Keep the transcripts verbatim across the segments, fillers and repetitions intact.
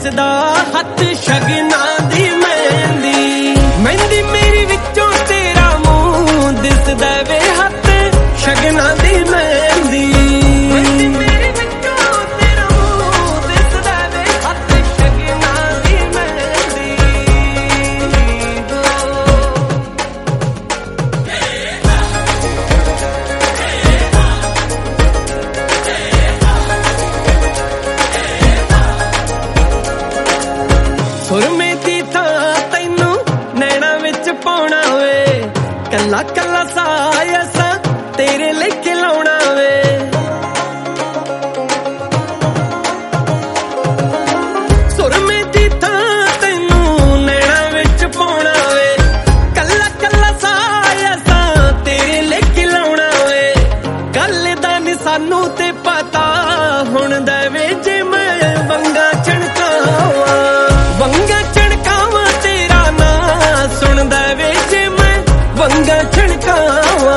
दिसदा हथ शगना दी मेहंदी मेहंदी मेरी विचों तेरा मुंह दिसदा वे हथ शगना दी मेहंदी मेहंदी मेरी विचों तेरा मुंह दिसदा वे हथ शगना दी मेहंदी सुरमे दी थां तैनू नैना विच पाउणा वे कल्ला कल्ला साया सा तेरे लेके लाउणा वे सुरमे दी थां तैनू नैना विच पाउणा वे कल्ला कल्ला साया सा तेरे लेके लाउणा वे गल दा नी सानू ते पता हुण दा वे जे मैं वंगा चणकावां वंगा चणकावां तेरा ना सुनदा वे जे मैं वंगा चणकावां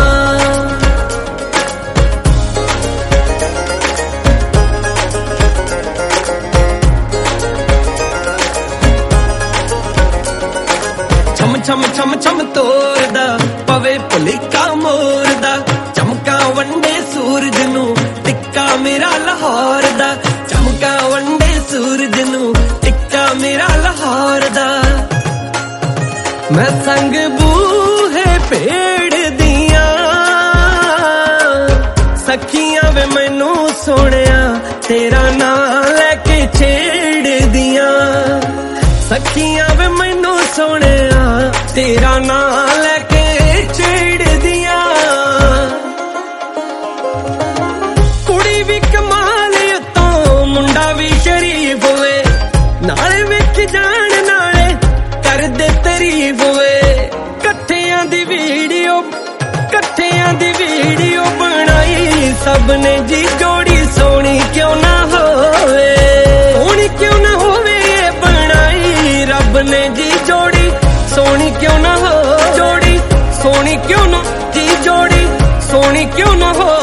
छम छम छम छम तोरदा पवे भुलिका मोरदा चमका वंडे सूरज नू टिक्का मेरा लाहौर दा चमका वंडे सूरज नू टिक्का मेरा लाहौर दा मैं संग बूहे पेड़ दियां सखियां वे मैनू सोहणिया तेरा नाम लैके छेड़ दियां सखियां वे मैनू सोहणिया तेरा नाम लैके छेड़ दियां कुड़ी भी कमाल उत्तों मुंडा भी शरीफ होवे नाले विच जान नाले कर दे तारीफ होवे कट्ठियां दी वीडियो कट्ठियां दी वीडियो बनाई सबने जी जोड़ी सोहनी क्यों ना होवे सोहनी क्यों ना होवे ये बनाई रब ने जी जोड़ी सोहनी क्यों ना हो जोड़ी सोहनी क्यों ना जी जोड़ी सोहनी क्यों ना हो